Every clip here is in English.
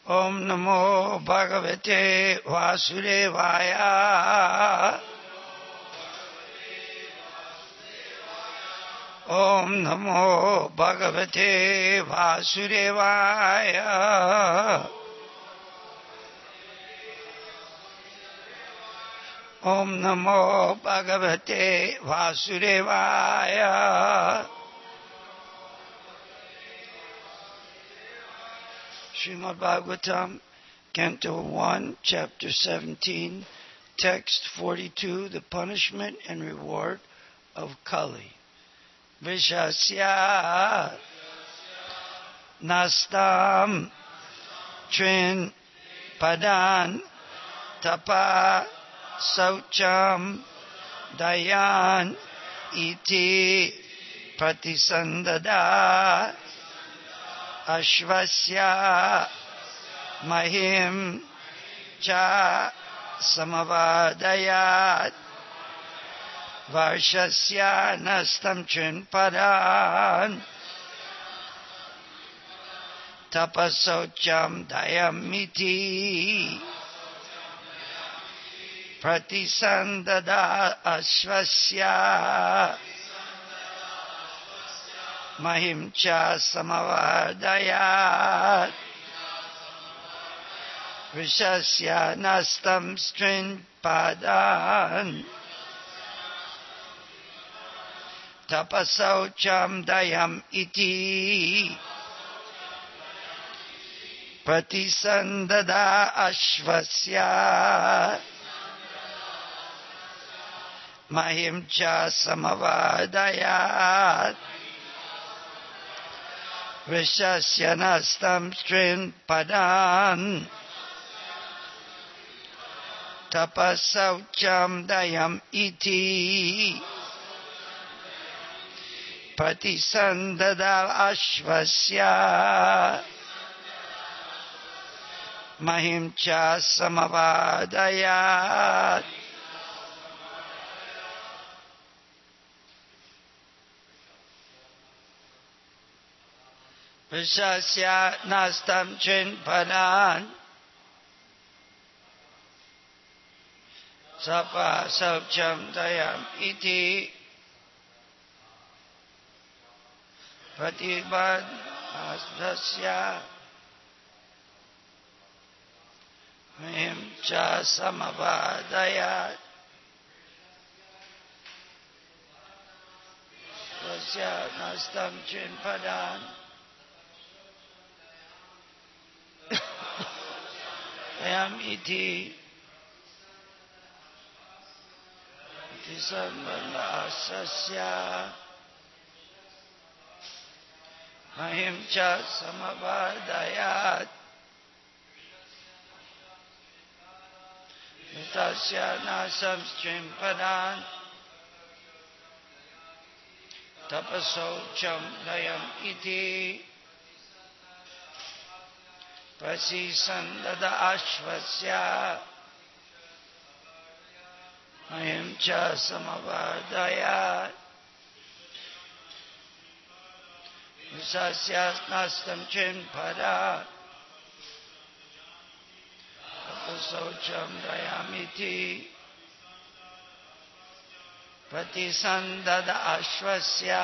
Om Namo Bhagavate Vasudevaya. Om Namo Bhagavate Vasudevaya. Om Namo Bhagavate Vasudevaya. Srimad Bhagavatam, Canto 1, Chapter 17, Text 42, The Punishment and Reward of Kali. Vishasya Nastam Trin Padan Tapa Saucham Dayan Iti Pratisandada Ashvasya Mahim Cha Samavadayat Varshasya Nastam Chinpadan Tapasocham Dayamiti Pratisandada Ashvasya Mahimcha Samavadayat Vishasya Nastam Strin Padan Tapasaucham Dayam Iti Pratisandada Ashvasya Mahimcha Samavadayat Vishasya Nastam Strin Padan Tapasaucham Dayam Iti Pratisandada Ashvasya Mahimcha Samavadayat. Vishasya Nastam Chinpadan Sapa Saucham Dayam Iti Pratibad Astasya Mahimcha Samavadayat Vishasya Nastam Chinpadan Dayam Iti Pratisandada Astasya Mahimcha Samavadayat Vitasya Nasam Strimpadam Tapasocham Dayam Iti Pratisandada Ashvasya Mahimcha Samavadayat Vishasya Nastam Chinpada Tapasocham Dayamiti Pratisandada Ashvasya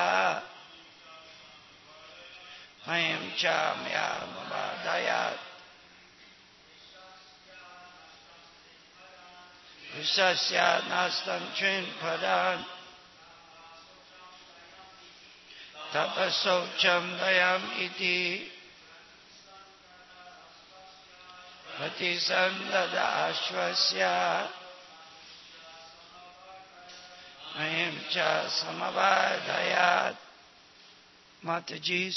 Mahimcha Samavadayat Vishasya Nastam Chinpada Tapasocham Dayam Iti Pratisandada Ashvasya Mahimcha Samavadayat. Matajis.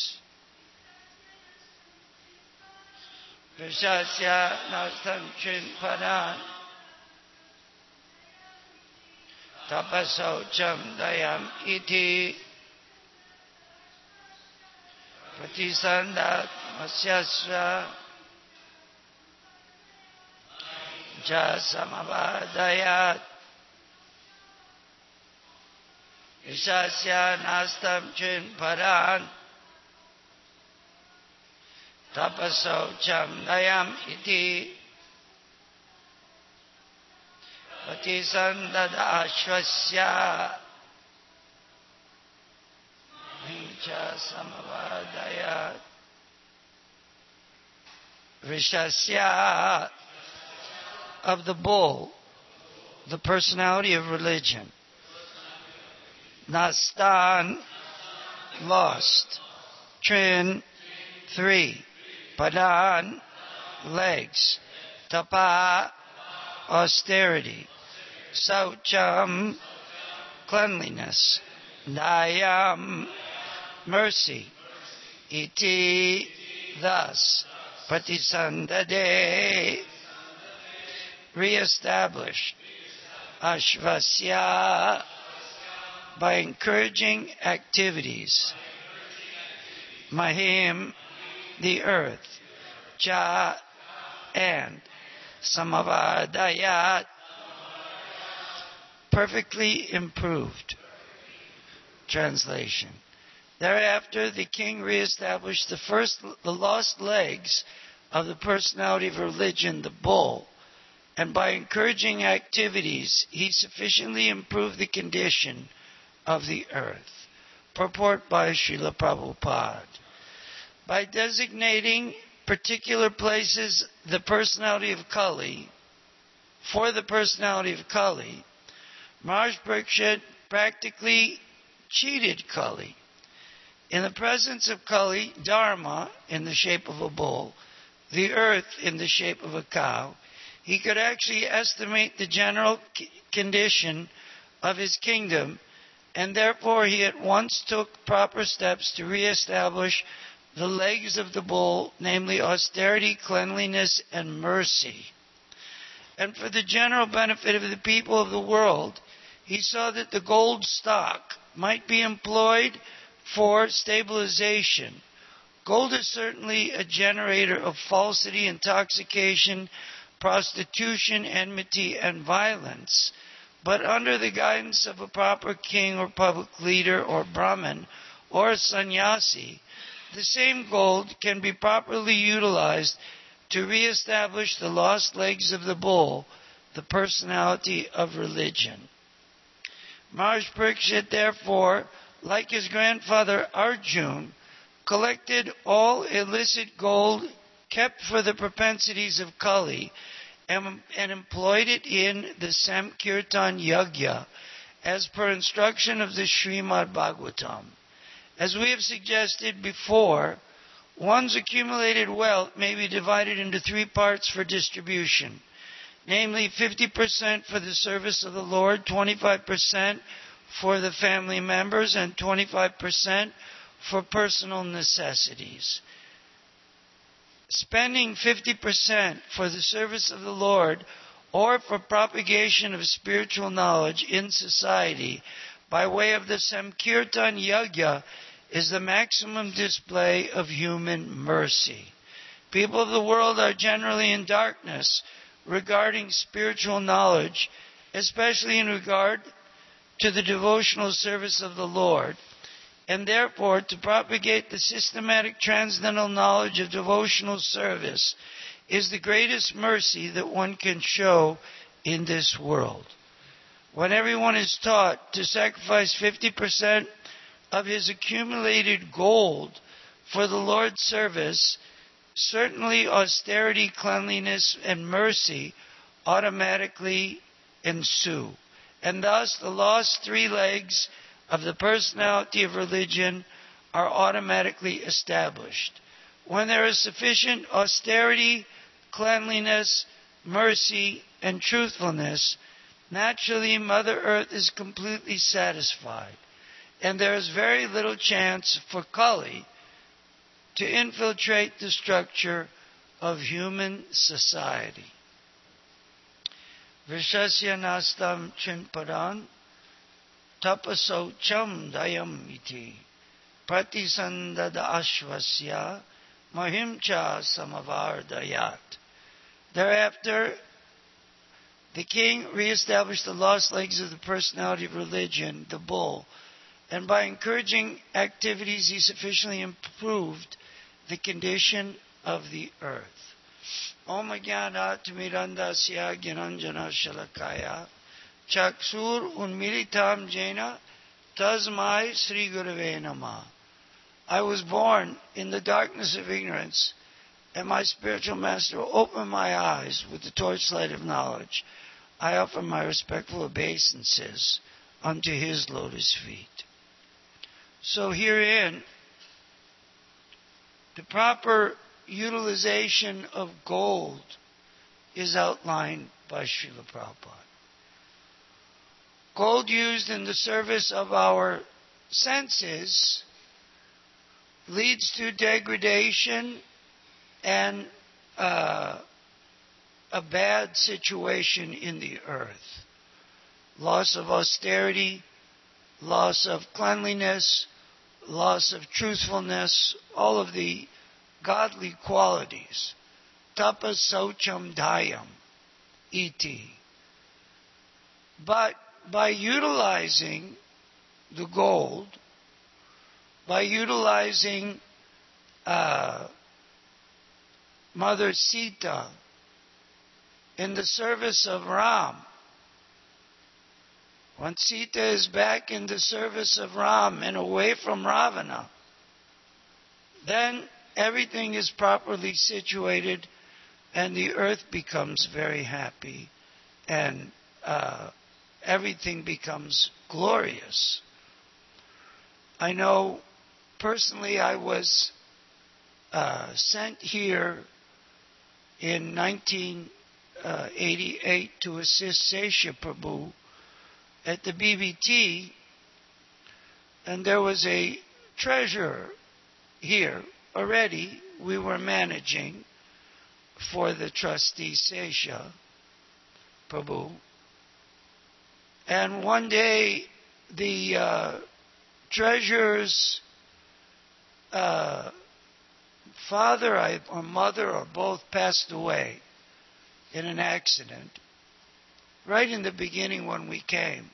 Vishasya Nastam Chinpadan Tapasocham Dayam Iti Pratisandada Masyasya Ja Samavadayat Vishasya Nastam Chinpadan tapaso chandayam iti patisandada ashvasya hincha samavadayat Rishasya of the bull, the personality of religion. Nastan, lost. Trin, 3. Padan, legs. Tapa, austerity. Saucham, cleanliness. Dayam, mercy. Iti, thus. Patisandade, reestablished. Ashvasya, by encouraging activities. Mahim, the earth. Cha, and. Samavadayat, perfectly improved. Translation. Thereafter, the king reestablished the lost legs of the personality of religion, the bull, and by encouraging activities, he sufficiently improved the condition of the earth. Purport by Srila Prabhupada. By designating particular places the personality of Kali, for the personality of Kali, Maharaj Parikshit practically cheated Kali. In the presence of Kali, Dharma, in the shape of a bull, the earth in the shape of a cow, he could actually estimate the general condition of his kingdom, and therefore he at once took proper steps to reestablish the legs of the bull, namely austerity, cleanliness, and mercy. And for the general benefit of the people of the world, he saw that the gold stock might be employed for stabilization. Gold is certainly a generator of falsity, intoxication, prostitution, enmity, and violence. But under the guidance of a proper king or public leader or Brahmin or a sannyasi, the same gold can be properly utilized to reestablish the lost legs of the bull, the personality of religion. Maharaj Parikshit, therefore, like his grandfather Arjun, collected all illicit gold kept for the propensities of Kali and employed it in the Sankirtan Yajna as per instruction of the Srimad Bhagavatam. As we have suggested before, one's accumulated wealth may be divided into 3 parts for distribution, namely 50% for the service of the Lord, 25% for the family members, and 25% for personal necessities. Spending 50% for the service of the Lord or for propagation of spiritual knowledge in society by way of the Sankirtan Yajna is the maximum display of human mercy. People of the world are generally in darkness regarding spiritual knowledge, especially in regard to the devotional service of the Lord, and therefore to propagate the systematic transcendental knowledge of devotional service is the greatest mercy that one can show in this world. When everyone is taught to sacrifice 50% of his accumulated gold for the Lord's service, certainly austerity, cleanliness, and mercy automatically ensue. And thus the lost 3 legs of the personality of religion are automatically established. When there is sufficient austerity, cleanliness, mercy, and truthfulness, naturally Mother Earth is completely satisfied, and there is very little chance for Kali to infiltrate the structure of human society. Vishasya nastam chinpadan tapaso cham dayam iti pratisandada ashvasya mahimcha samavardayat. Thereafter, the king reestablished the lost legs of the personality of religion, the bull, and by encouraging activities he sufficiently improved the condition of the earth. Om Jnana Timirandasya Gyananjana Shalakaya Chaksur Unmilitam Jena Tasmai Sri Gurave Namah. I was born in the darkness of ignorance, and my spiritual master opened my eyes with the torchlight of knowledge. I offer my respectful obeisances unto his lotus feet. So herein, the proper utilization of gold is outlined by Srila Prabhupada. Gold used in the service of our senses leads to degradation and a bad situation in the earth. Loss of austerity, loss of cleanliness, loss of truthfulness, all of the godly qualities. Tapas saucham dayam iti. But by utilizing the gold, by utilizing Mother Sita in the service of Ram, when Sita is back in the service of Ram and away from Ravana, then everything is properly situated and the earth becomes very happy and everything becomes glorious. I know personally I was sent here in 1988 to assist Sesha Prabhu at the BBT, and there was a treasurer here already we were managing for the trustee Sesha Prabhu. And one day the treasurer's father or mother or both passed away in an accident right in the beginning when we came.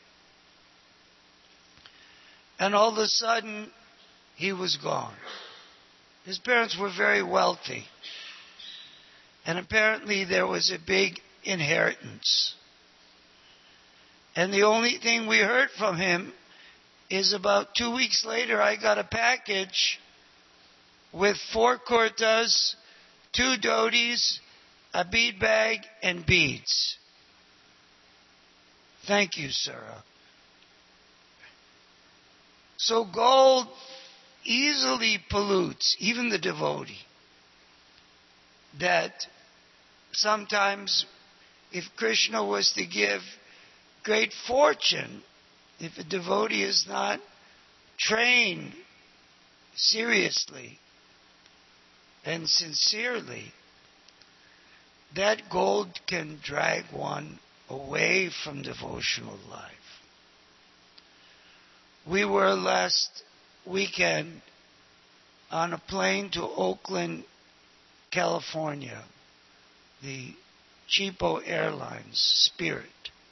And all of a sudden, he was gone. His parents were very wealthy. And apparently there was a big inheritance. And the only thing we heard from him is about 2 weeks later, I got a package with 4 kurtas, 2 dhotis, a bead bag, and beads. Thank you, Sarah. So gold easily pollutes even the devotee. That sometimes if Krishna was to give great fortune, if a devotee is not trained seriously and sincerely, that gold can drag one away from devotional life. We were last weekend on a plane to Oakland, California, the Cheapo Airlines Spirit.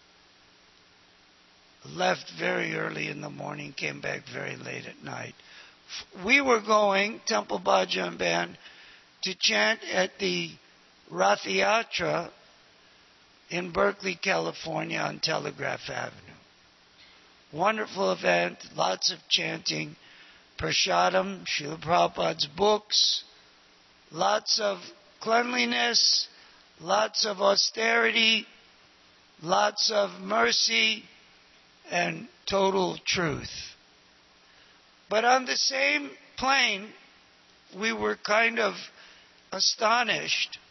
Left very early in the morning, came back very late at night. We were going, Temple Bhajan Band, to chant at the Rath Yatra in Berkeley, California on Telegraph Avenue. Wonderful event, lots of chanting, Prashadam, Srila Prabhupada's books, lots of cleanliness, lots of austerity, lots of mercy, and total truth. But on the same plane, we were kind of astonished.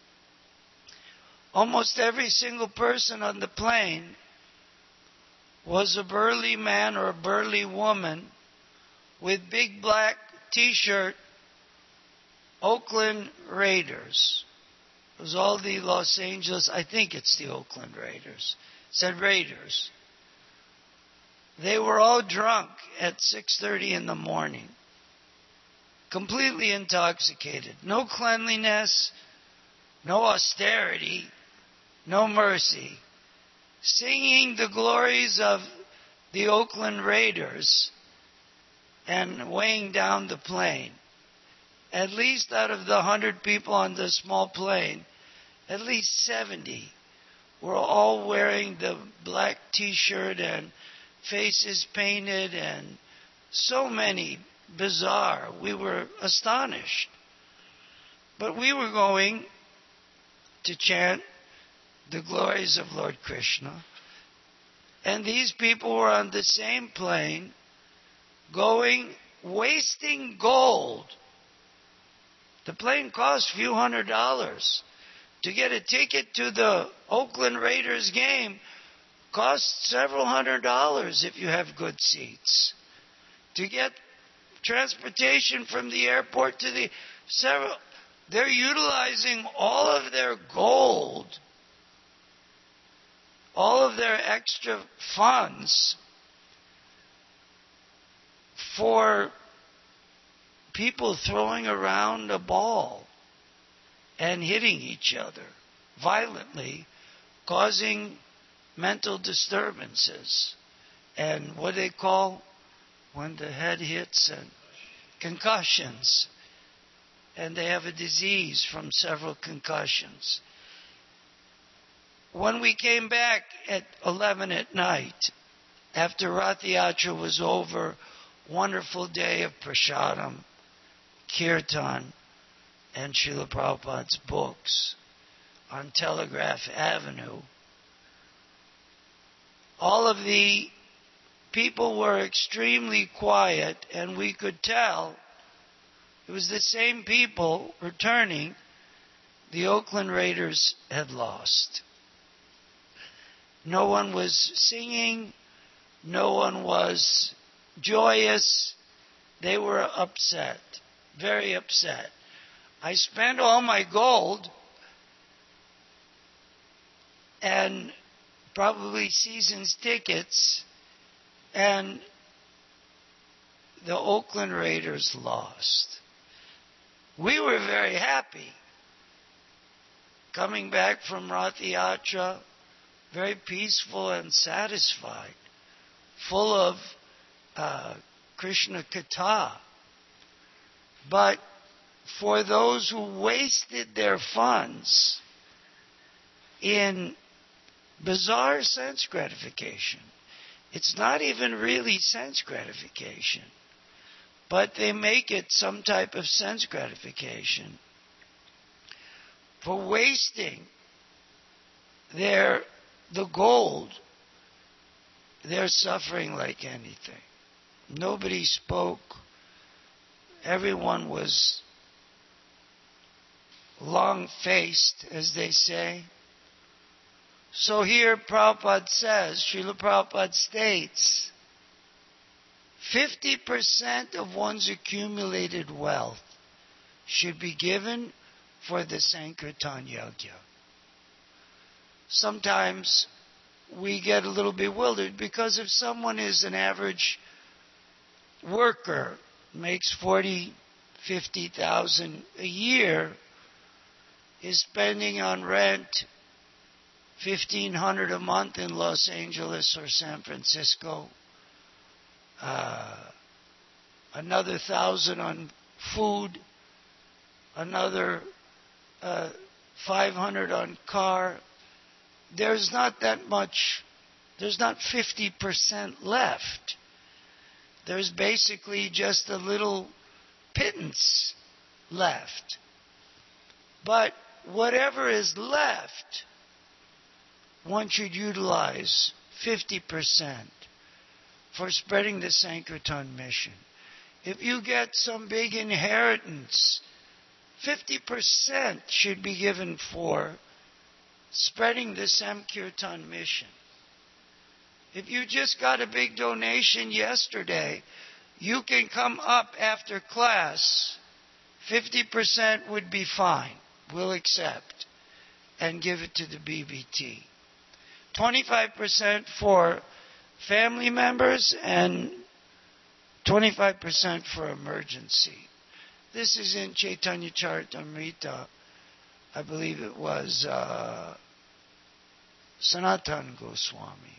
Almost every single person on the plane was a burly man or a burly woman with big black t-shirt, Oakland Raiders. It was all the Los Angeles, I think it's the Oakland Raiders. It said Raiders. They were all drunk at 6:30 in the morning. Completely intoxicated. No cleanliness, no austerity, no mercy. Singing the glories of the Oakland Raiders and weighing down the plane. at least out of the 100 people on the small plane, at least 70 were all wearing the black t-shirt and faces painted, and so many bizarre. We were astonished. But we were going to chant the glories of Lord Krishna. And these people were on the same plane going, wasting gold. The plane cost a few $100s. To get a ticket to the Oakland Raiders game costs several $100s if you have good seats. To get transportation from the airport to the they're utilizing all of their gold, all of their extra funds for people throwing around a ball and hitting each other violently, causing mental disturbances. And what they call when the head hits, and concussions. And they have a disease from several concussions. When we came back at 11 at night, after Rath Yatra was over, wonderful day of prasadam, kirtan, and Srila Prabhupada's books on Telegraph Avenue, all of the people were extremely quiet, and we could tell it was the same people returning. The Oakland Raiders had lost. No one was singing. No one was joyous. They were upset, very upset. I spent all my gold and probably season's tickets, and the Oakland Raiders lost. We were very happy. Coming back from Rath Yatra, very peaceful and satisfied, full of Krishna Katha. But for those who wasted their funds in bizarre sense gratification, it's not even really sense gratification, but they make it some type of sense gratification. For wasting the gold, they're suffering like anything. Nobody spoke. Everyone was long-faced, as they say. So here Prabhupada says, Srila Prabhupada states, 50% of one's accumulated wealth should be given for the Sankirtan Yajna. Sometimes we get a little bewildered because if someone is an average worker, makes 40, 50,000 a year, is spending on rent $1,500 a month in Los Angeles or San Francisco, another $1,000 on food, another $500 on car. There's not that much. There's not 50% left. There's basically just a little pittance left. But whatever is left, one should utilize 50% for spreading the Sankirtan mission. If you get some big inheritance, 50% should be given for spreading the Sankirtan mission. If you just got a big donation yesterday, you can come up after class. 50% would be fine. We'll accept and give it to the BBT. 25% for family members and 25% for emergency. This is in Chaitanya Charitamrita. I believe it was Sanatana Goswami.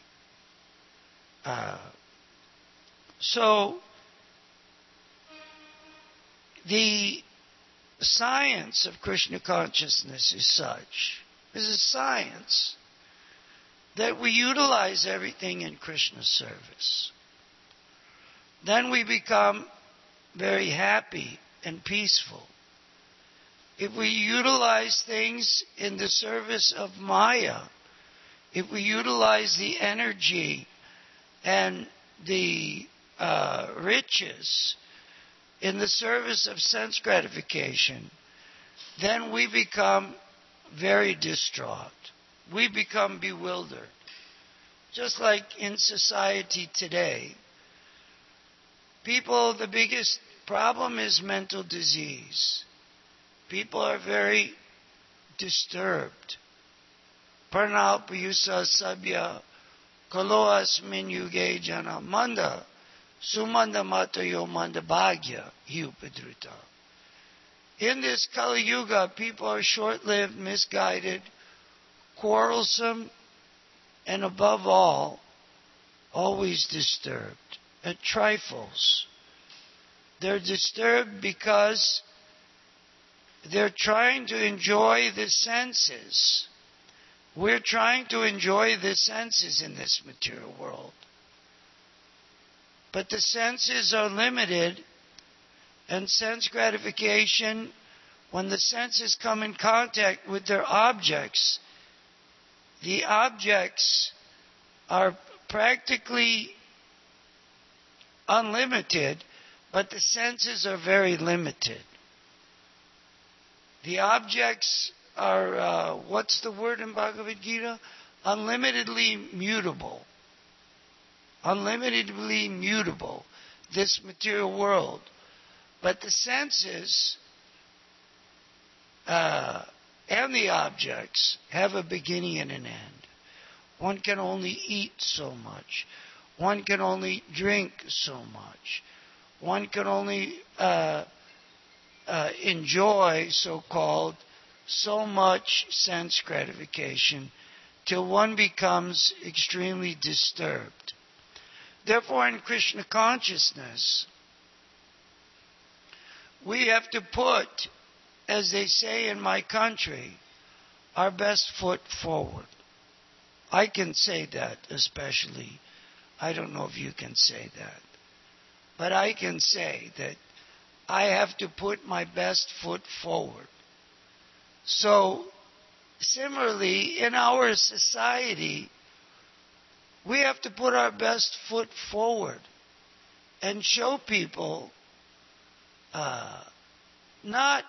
So the The science of Krishna consciousness is such. This is science that we utilize everything in Krishna's service. Then we become very happy and peaceful. If we utilize things in the service of Maya, if we utilize the energy and the riches in the service of sense gratification, then we become very distraught. We become bewildered. Just like in society today, people, the biggest problem is mental disease. People are very disturbed. Parnalpayusa sabya kalo asmin yuge jana manda sumanda matayo manda bhagya hiupadruta. In this Kali Yuga, people are short-lived, misguided, quarrelsome, and above all, always disturbed at trifles. They're disturbed because they're trying to enjoy the senses. We're trying to enjoy the senses in this material world. But the senses are limited, and sense gratification, when the senses come in contact with their objects, the objects are practically unlimited, but the senses are very limited. The objects are, what's the word in Bhagavad Gita? Unlimitedly mutable. Unlimitedly mutable, this material world. But the senses and the objects have a beginning and an end. One can only eat so much. One can only drink so much. One can only enjoy, so-called, so much sense gratification till one becomes extremely disturbed. Therefore, in Krishna consciousness, we have to put, as they say in my country, our best foot forward. I can say that especially. I don't know if you can say that. But I can say that I have to put my best foot forward. So, similarly, in our society, we have to put our best foot forward and show people not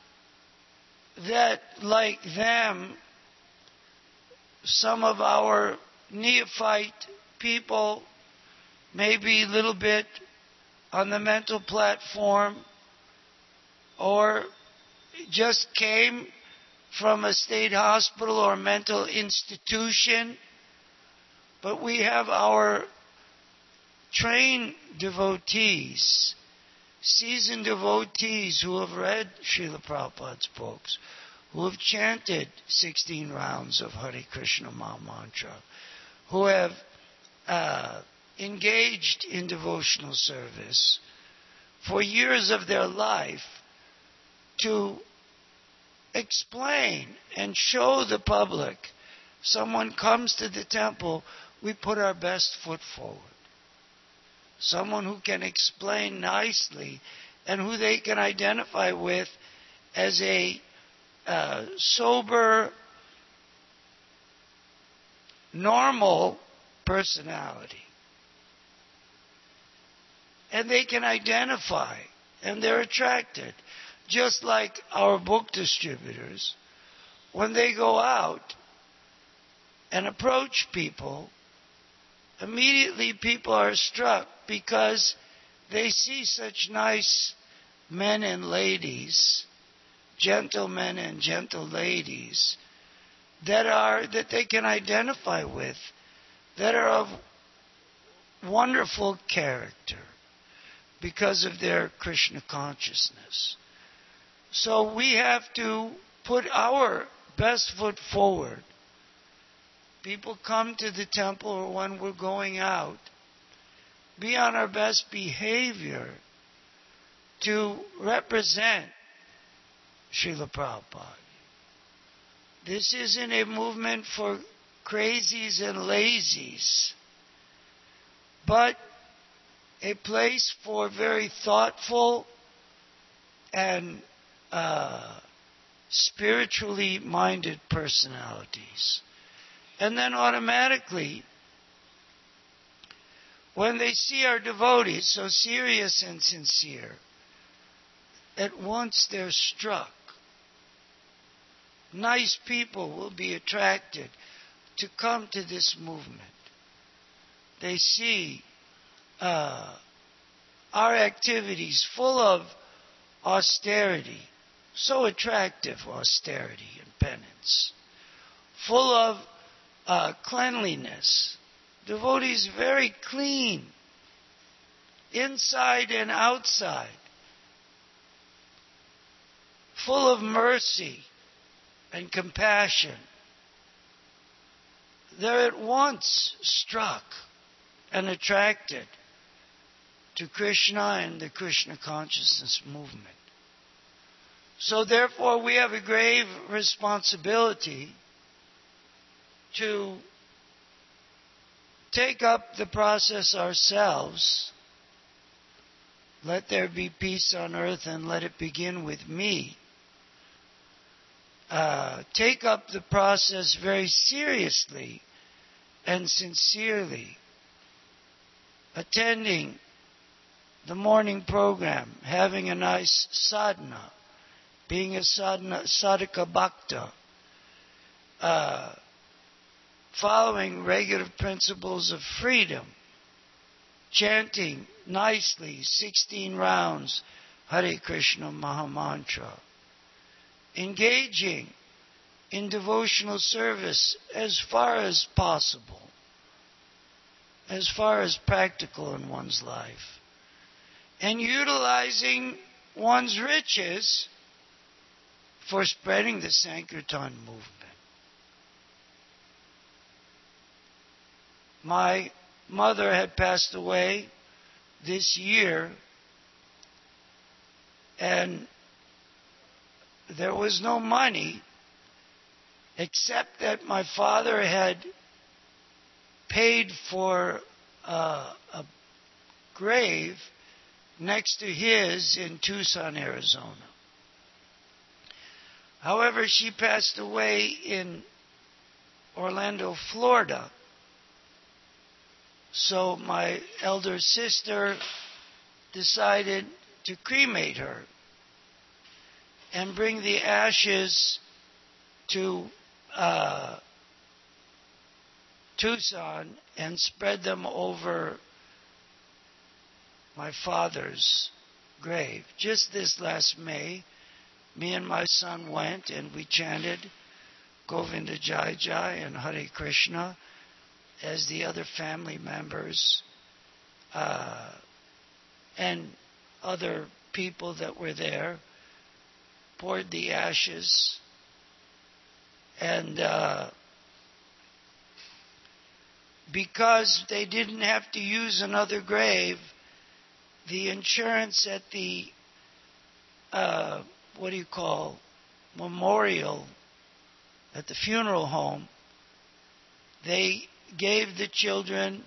that, like them, some of our neophyte people may be a little bit on the mental platform or just came from a state hospital or mental institution, but we have our trained devotees, seasoned devotees who have read Srila Prabhupada's books, who have chanted 16 rounds of Hare Krishna Maha Mantra, who have engaged in devotional service for years of their life to explain and show the public. Someone comes to the temple, we put our best foot forward. Someone who can explain nicely and who they can identify with as a sober, normal personality. And they can identify, and they're attracted. Just like our book distributors, when they go out and approach people, immediately people are struck because they see such nice men and ladies, gentlemen and gentle ladies, that they can identify with, that are of wonderful character because of their Krishna consciousness. So we have to put our best foot forward. People come to the temple or when we're going out, be on our best behavior to represent Srila Prabhupada. This isn't a movement for crazies and lazies, but a place for very thoughtful and spiritually minded personalities. And then automatically, when they see our devotees so serious and sincere, at once they're struck. Nice people will be attracted to come to this movement. They see our activities full of austerity, so attractive austerity and penance, full of cleanliness. Devotees very clean, inside and outside, full of mercy and compassion. They're at once struck and attracted to Krishna and the Krishna consciousness movement. So therefore we have a grave responsibility to take up the process ourselves. Let there be peace on earth and let it begin with me. Take up the process very seriously and sincerely. Attending the morning program, having a nice sadhana, being a sadhaka bhakta, following regular principles of freedom, chanting nicely 16 rounds Hare Krishna Mahamantra, engaging in devotional service as far as possible, as far as practical in one's life, and utilizing one's riches for spreading the Sankirtan movement. My mother had passed away this year, and there was no money except that my father had paid for a grave next to his in Tucson, Arizona. However, she passed away in Orlando, Florida. So my elder sister decided to cremate her and bring the ashes to Tucson and spread them over my father's grave. Just this last May, me and my son went and we chanted Govinda Jai Jai and Hare Krishna as the other family members and other people that were there poured the ashes, and because they didn't have to use another grave, the insurance at the memorial, at the funeral home, they gave the children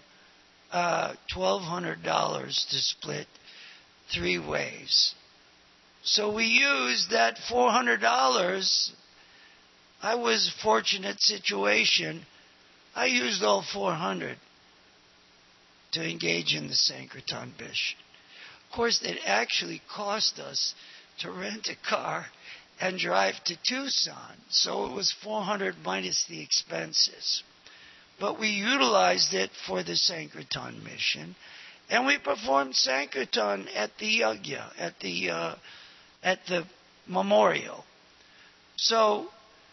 $1,200 to split 3 ways. So we used that $400. I was a fortunate situation. I used all $400 to engage in the Sankirtan mission. Of course, it actually cost us to rent a car and drive to Tucson. So it was $400 minus the expenses. But we utilized it for the Sankirtan mission. And we performed Sankirtan at the yagya, at the memorial. So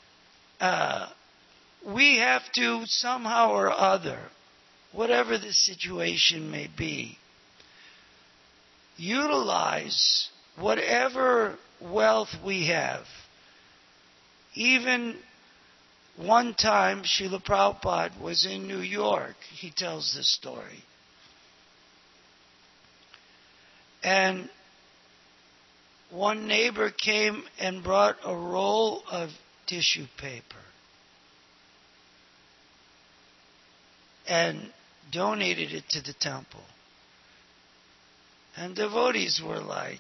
we have to somehow or other, whatever the situation may be, utilize whatever wealth we have. Even one time, Srila Prabhupada was in New York. He tells this story. And one neighbor came and brought a roll of tissue paper and donated it to the temple. And devotees were like,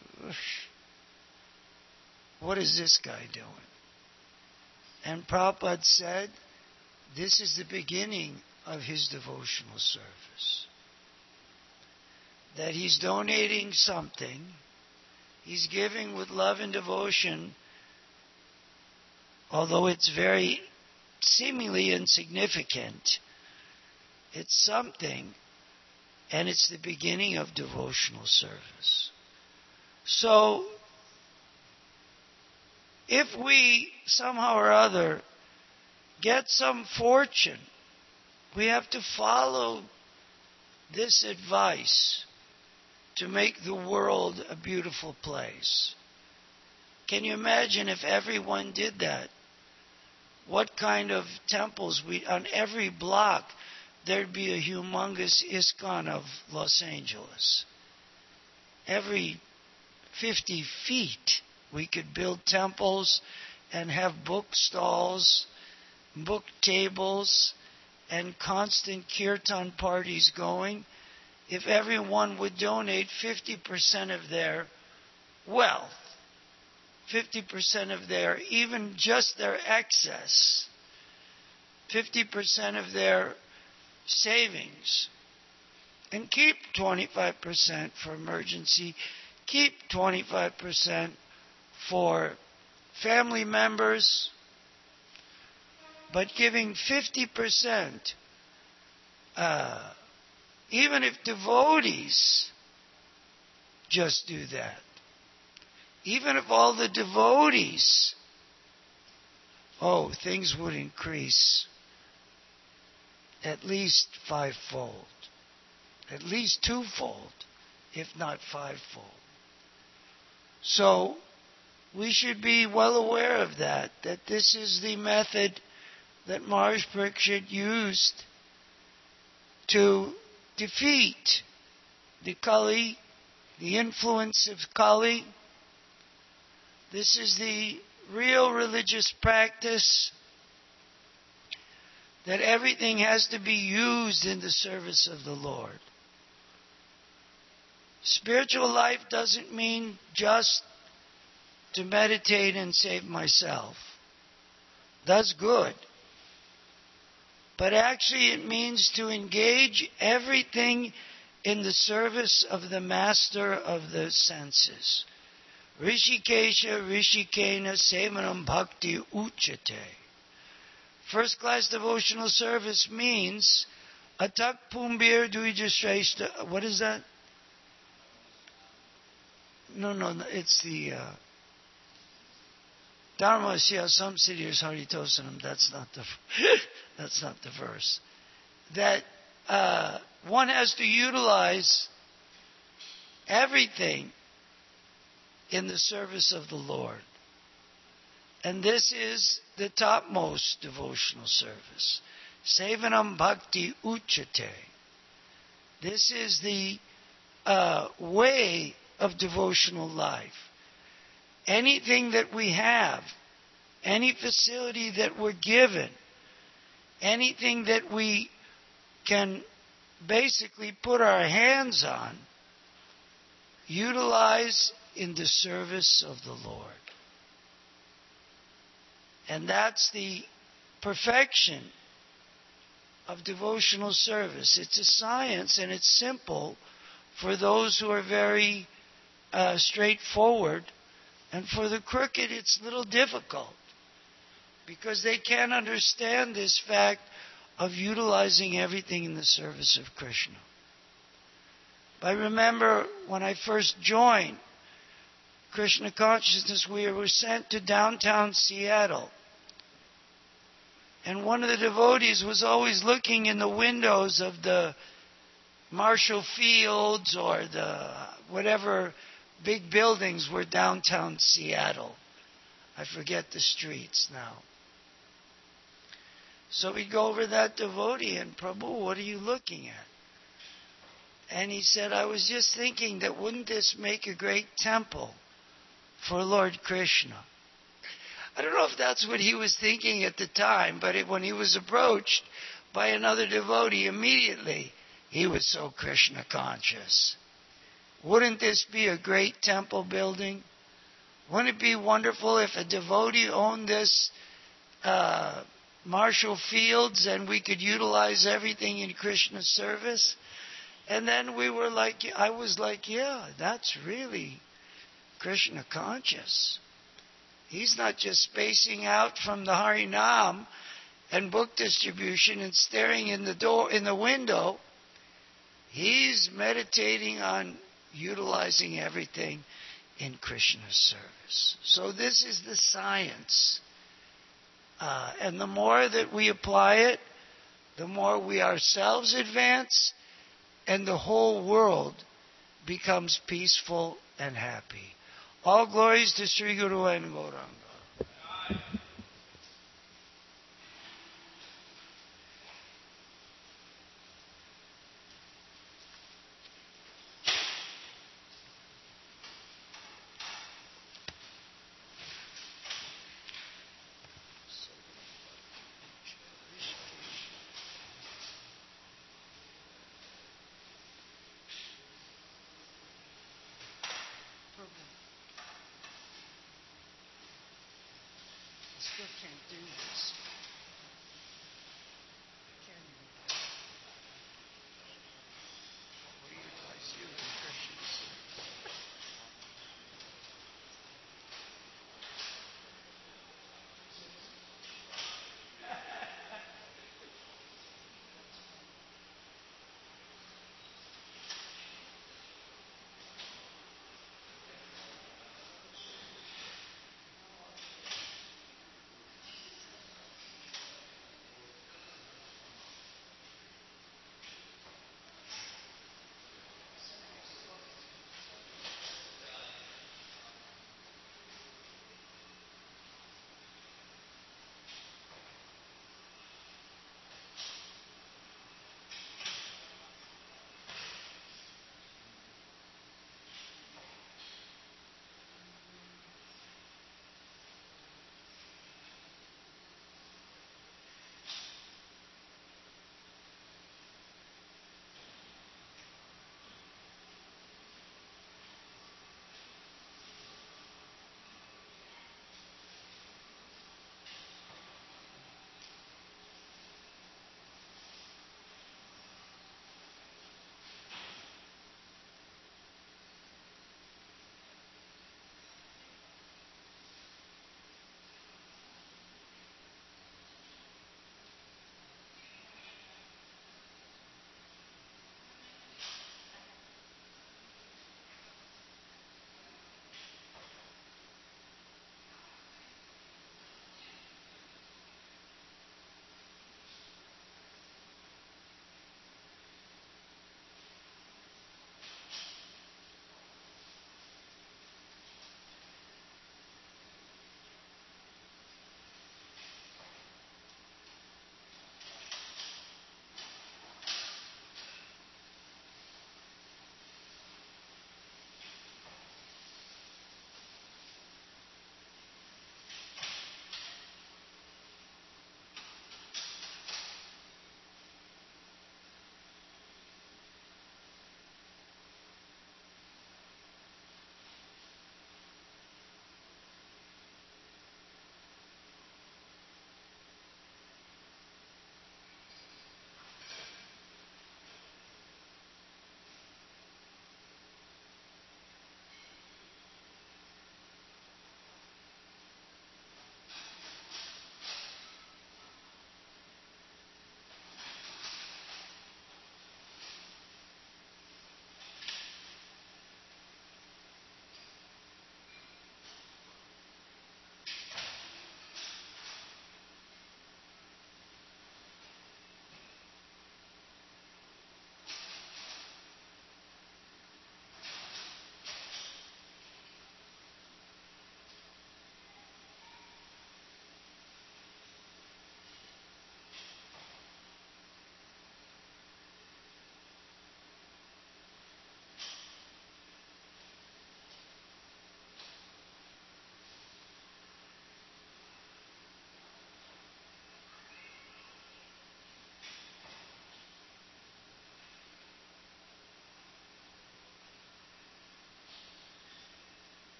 what is this guy doing? And Prabhupada said, this is the beginning of his devotional service. That he's donating something, he's giving with love and devotion, although it's very seemingly insignificant. It's something, and it's the beginning of devotional service. So, if we somehow or other get some fortune, we have to follow this advice to make the world a beautiful place. Can you imagine if everyone did that? What kind of temples on every block there'd be a humongous ISKCON of Los Angeles. Every 50 feet we could build temples and have book stalls, book tables, and constant kirtan parties going. If everyone would donate 50% of their wealth, 50% of their, even just their excess, 50% of their savings, and keep 25% for emergency, keep 25% for family members, but giving 50%, even if devotees just do that, even if all the devotees, things would increase at least fivefold, at least twofold, if not fivefold. So we should be well aware of that this is the method that Maharaj Parikshit used to defeat the Kali, the influence of Kali. This is the real religious practice, that everything has to be used in the service of the Lord. Spiritual life doesn't mean just to meditate and save myself. That's good. But actually it means to engage everything in the service of the master of the senses. Rishikesha Rishikena Sevanam Bhakti Uchate. First class devotional service means Atak Pumbir Duija Shrestha. What is that? No, it's the Dharma Sya Samsiddhis Haritosanam. That's not the verse. That one has to utilize everything in the service of the Lord. And this is the topmost devotional service. Sevanam Bhakti Uchate. This is the way of devotional life. Anything that we have, any facility that we're given, anything that we can basically put our hands on, utilize in the service of the Lord. And that's the perfection of devotional service. It's a science and it's simple for those who are very straightforward. And for the crooked, it's a little difficult because they can't understand this fact of utilizing everything in the service of Krishna. I remember when I first joined Krishna Consciousness, we were sent to downtown Seattle. And one of the devotees was always looking in the windows of the Marshall Fields or the whatever big buildings were downtown Seattle. I forget the streets now. So we'd go over that devotee and, Prabhu, what are you looking at? And he said, I was just thinking that wouldn't this make a great temple for Lord Krishna. I don't know if that's what he was thinking at the time, but when he was approached by another devotee, immediately he was so Krishna conscious. Wouldn't this be a great temple building? Wouldn't it be wonderful if a devotee owned this Marshall Fields and we could utilize everything in Krishna's service? And then I was like, yeah, that's really Krishna conscious. He's not just spacing out from the Harinam and book distribution and staring in the window. He's meditating on utilizing everything in Krishna's service. So this is the science. And the more that we apply it, the more we ourselves advance, and the whole world becomes peaceful and happy. All glories to Sri Guru and Gauranga. I still can't do this.